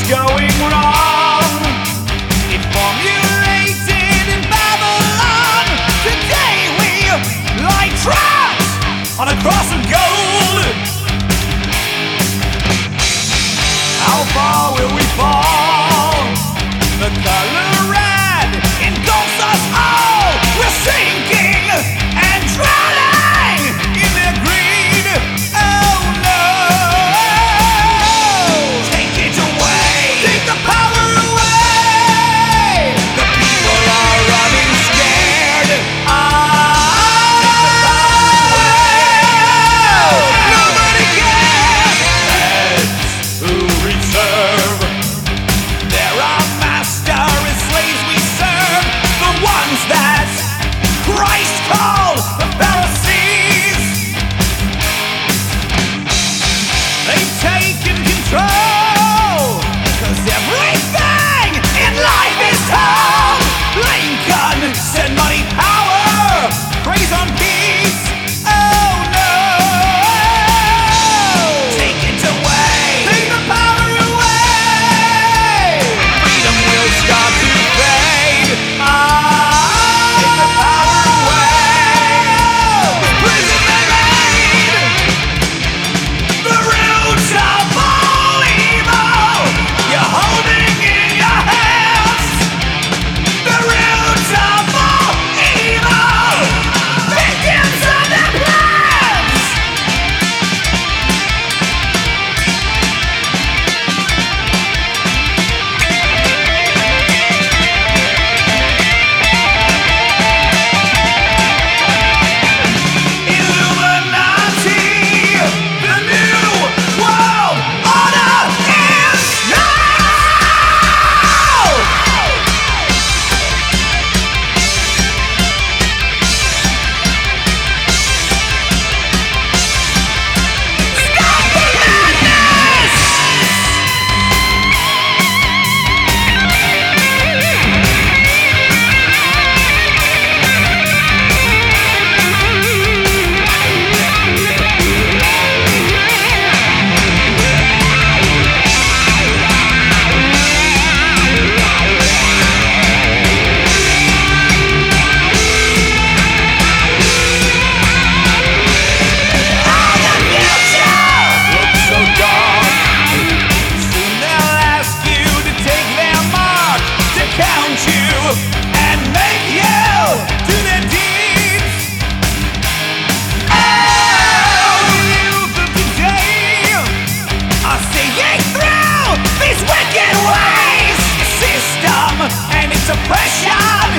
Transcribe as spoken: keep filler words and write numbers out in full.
going wrong. It formulated in Babylon. Today we lie trapped on a cross of gold. How far will we fall? The color red engulfs us all. We're sinking and drowning in their greed. Oh no! Take it away. Take the power away. The people are running scared. Ah! Nobody cares. Heads who reserve. There are master and slaves we serve. The ones that Christ called the Pharisees. They've taken control, 'cause everything in life is told. Lincoln said money, power, praise on peace. Oh no! Take it away. Take the power away. Freedom will start to fade. Ah, take the power away. Prison they made. The roots of all evil you're holding in your hands. The roots of all evil, victims of their plans. Illuminati, the new world order is now! Stop the madness! Looks so dark. Soon they'll ask you to take their mark, to count you and make you do their deeds. Oh, the youth of today are seeing through these wicked ways. The system and its oppression